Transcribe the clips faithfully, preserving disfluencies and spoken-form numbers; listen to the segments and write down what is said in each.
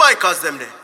bikers them there.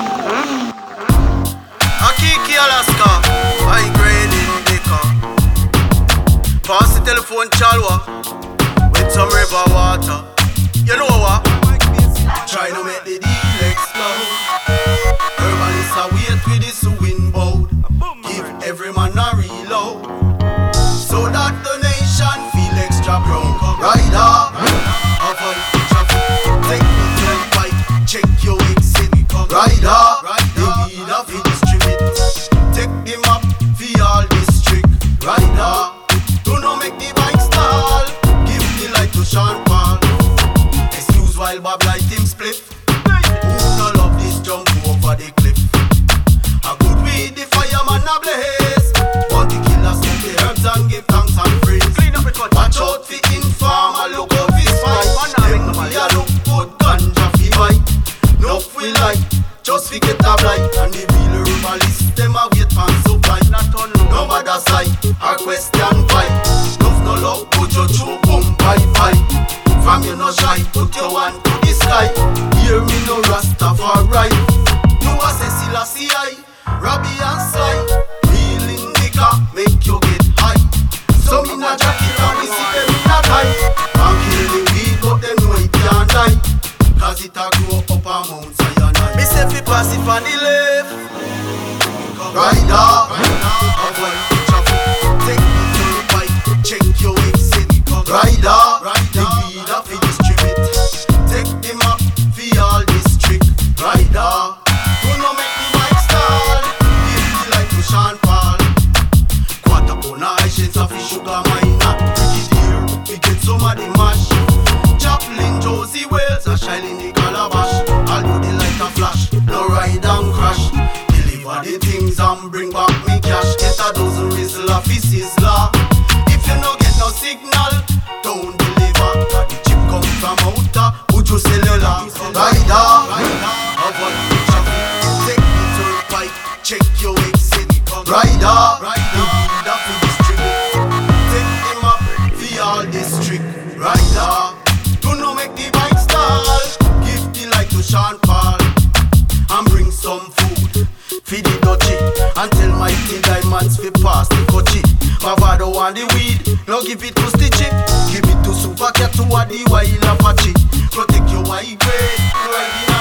Akiki Alaska, high grade indica. Pass the telephone chalwa with some river water. You know what? Try to make the deal explode. Herbalists are wait with this wind boat. Give every man a reload, so that the nation feel extra proud. Rider, avoid traffic. Take me to the bike, check your exit. Rider, the leader fi distribute. Take the map fi all district. Rider, do not make the bike stall. Give the light to Sean Paul. Excuse while Bob light him split. Who no love this jump over the cliff? A good weed the fireman a blaze. Want the killers smoke the herbs and give thanks and praise. Watch out fi informer, look out fi spy. Them we a look good ganja fi buy. No we like, just fi get a blight. And the real herbalist them a wait for supply. No bother sight, our question fight. Love no love, put your true boom bye bye. From you no shy, put your hand to the sky. Hear me no Rastafari. You a say Selassie I, Rabbi and Sly. Real indica, make you get high. So me na jacket and we see them in a tie. And kill the weed, but them know it can't die. Cause it a grow up a Mount Sinai. Me say fi pass it on the left. Rider, avoid traffic. Take me to the bike, check your exit. Rider, the leader fi distribute. Take the map fi all district. Rider, do not make the bike stall. Give the light to Sean Paul. Quarter pound of ice shades of fish sugar miner. Brigadier, we get some of the mash. Chaplain Josie Wells a shining the calabash. I'll do the light a flash, no ride and crash. Deliver the things and bring back me cash. Get a dozen whistle of his sizzler. If you no get no signal, don't deliver. The chip come from outer, put your cellular. Rider, avoid the traffic. Take me to the bike, check your exit. Rider, the leader fi distribute. Take him up fi all district. Rider, do not make the bike stall. Give the light to Sean Paul and bring some food. Feed the dutchie and tell mighty diamonds fi pass the coachy. Mavado want the weed, no give it to Stitchy. Give it to Super Cat to a the wild Apache. Protect your white grade, right in